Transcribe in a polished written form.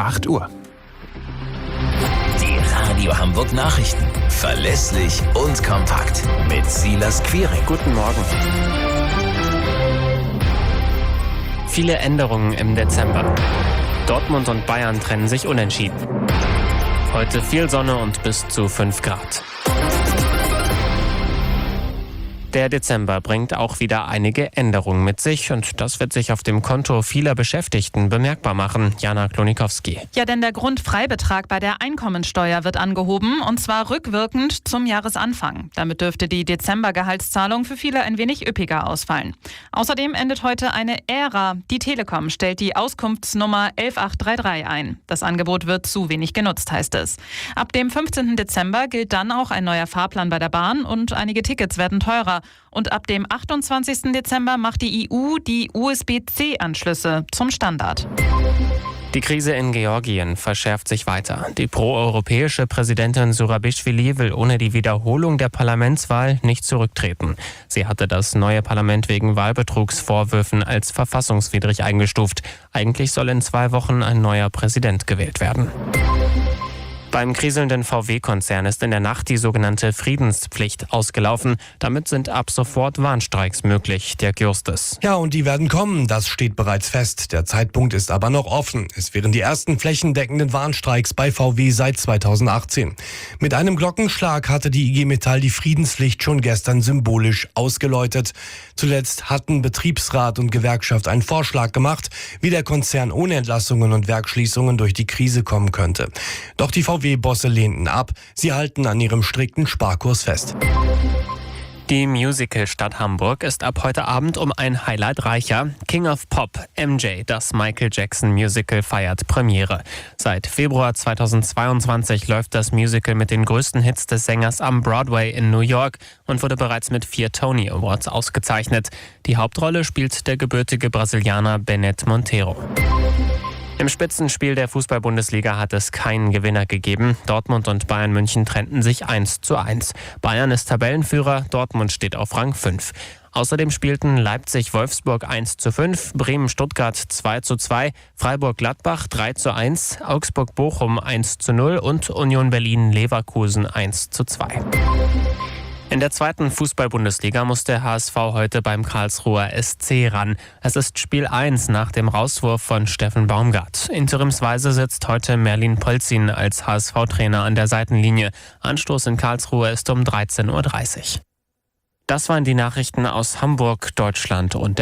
8 Uhr. Die Radio Hamburg Nachrichten. Verlässlich und kompakt. Mit Silas Quiring. Guten Morgen. Viele Änderungen im Dezember. Dortmund und Bayern trennen sich unentschieden. Heute viel Sonne und bis zu 5 Grad. Der Dezember bringt auch wieder einige Änderungen mit sich und das wird sich auf dem Konto vieler Beschäftigten bemerkbar machen. Jana Klonikowski. Ja, denn der Grundfreibetrag bei der Einkommensteuer wird angehoben und zwar rückwirkend zum Jahresanfang. Damit dürfte die Dezember-Gehaltszahlung für viele ein wenig üppiger ausfallen. Außerdem endet heute eine Ära. Die Telekom stellt die Auskunftsnummer 11833 ein. Das Angebot wird zu wenig genutzt, heißt es. Ab dem 15. Dezember gilt dann auch ein neuer Fahrplan bei der Bahn und einige Tickets werden teurer. Und ab dem 28. Dezember macht die EU die USB-C-Anschlüsse zum Standard. Die Krise in Georgien verschärft sich weiter. Die proeuropäische Präsidentin Zurabischvili will ohne die Wiederholung der Parlamentswahl nicht zurücktreten. Sie hatte das neue Parlament wegen Wahlbetrugsvorwürfen als verfassungswidrig eingestuft. Eigentlich soll in 2 Wochen ein neuer Präsident gewählt werden. Beim kriselnden VW-Konzern ist in der Nacht die sogenannte Friedenspflicht ausgelaufen. Damit sind ab sofort Warnstreiks möglich, Dirk Justus. Ja, und die werden kommen, das steht bereits fest. Der Zeitpunkt ist aber noch offen. Es wären die ersten flächendeckenden Warnstreiks bei VW seit 2018. Mit einem Glockenschlag hatte die IG Metall die Friedenspflicht schon gestern symbolisch ausgeläutet. Zuletzt hatten Betriebsrat und Gewerkschaft einen Vorschlag gemacht, wie der Konzern ohne Entlassungen und Werksschließungen durch die Krise kommen könnte. Doch die VW-Bosse lehnten ab. Sie halten an ihrem strikten Sparkurs fest. Die Musicalstadt Hamburg ist ab heute Abend um ein Highlight reicher. King of Pop, MJ, das Michael Jackson Musical, feiert Premiere. Seit Februar 2022 läuft das Musical mit den größten Hits des Sängers am Broadway in New York und wurde bereits mit 4 Tony Awards ausgezeichnet. Die Hauptrolle spielt der gebürtige Brasilianer Bennett Monteiro. Im Spitzenspiel der Fußball-Bundesliga hat es keinen Gewinner gegeben. Dortmund und Bayern München trennten sich 1:1. Bayern ist Tabellenführer, Dortmund steht auf Rang 5. Außerdem spielten Leipzig-Wolfsburg 1:5, Bremen-Stuttgart 2:2, Freiburg-Gladbach 3:1, Augsburg-Bochum 1:0 und Union Berlin-Leverkusen 1:2. In der 2. Fußball-Bundesliga muss der HSV heute beim Karlsruher SC ran. Es ist Spiel 1 nach dem Rauswurf von Steffen Baumgart. Interimsweise sitzt heute Merlin Polzin als HSV-Trainer an der Seitenlinie. Anstoß in Karlsruhe ist um 13:30 Uhr. Das waren die Nachrichten aus Hamburg, Deutschland und